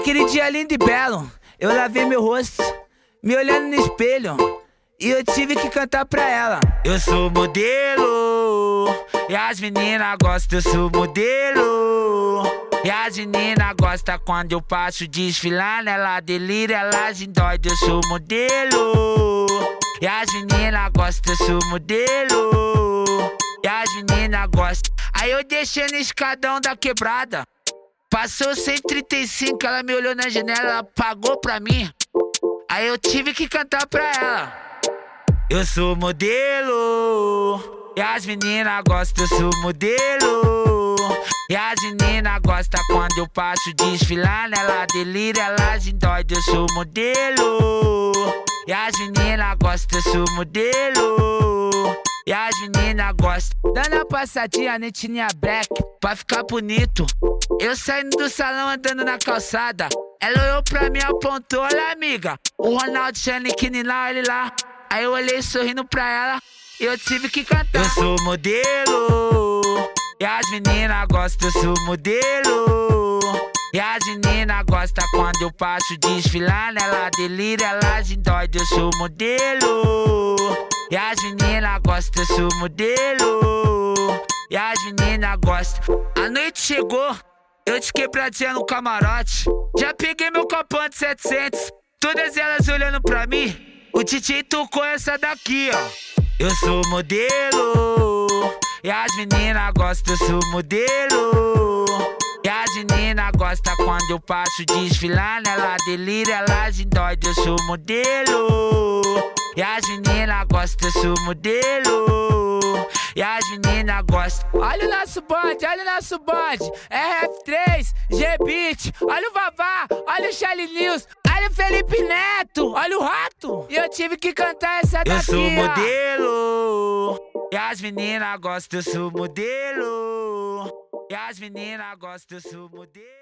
Naquele dia lindo e belo, eu lavei meu rosto, me olhando no espelho, e eu tive que cantar pra ela. Eu sou modelo, e as meninas gostam, eu sou modelo. E as meninas gostam quando eu passo desfilando, ela delira, elas endoidam, eu sou modelo. E as meninas gostam, eu sou modelo. E as meninas gostam. Aí eu deixei no escadão da quebrada. Passou 135, ela me olhou na janela, ela pagou pra mim. Aí eu tive que cantar pra ela. Eu sou modelo, e as meninas gostam, eu sou modelo. E as meninas gostam quando eu passo desfilando, ela delira, elas endoidam, eu sou modelo. E as meninas gostam, eu sou modelo. E as meninas gostam. Dando a passadinha na etnia black, pra ficar bonito. Eu saindo do salão andando na calçada. Ela olhou pra mim e apontou, olha amiga, o Ronaldo Chaniquini lá, ele lá. Aí eu olhei sorrindo pra ela e eu tive que cantar. Eu sou modelo, e as meninas gostam, eu sou modelo. E as meninas gostam quando eu passo desfilando, ela delira, elas endoidam, eu sou modelo. E as meninas gostam, eu sou modelo. E as meninas gostam. A noite chegou, eu de quebradinha no camarote. Já peguei meu copão de 700, todas elas olhando pra mim. O DJ tocou essa daqui, ó. Eu sou modelo, e as meninas gostam, eu sou modelo. E as meninas gostam quando eu passo desfilando, ela delira, elas endoidam, eu sou modelo. E as meninas gostam, eu sou modelo. E as meninas gostam. Olha o nosso bonde, olha o nosso bonde. RF3, G-Beat, olha o Vavá, olha o Charlie News, olha o Felipe Neto, olha o Rato. E eu tive que cantar essa daqui, ó. Eu sou modelo, e as meninas gostam, eu sou modelo. E as meninas gostam, eu sou modelo.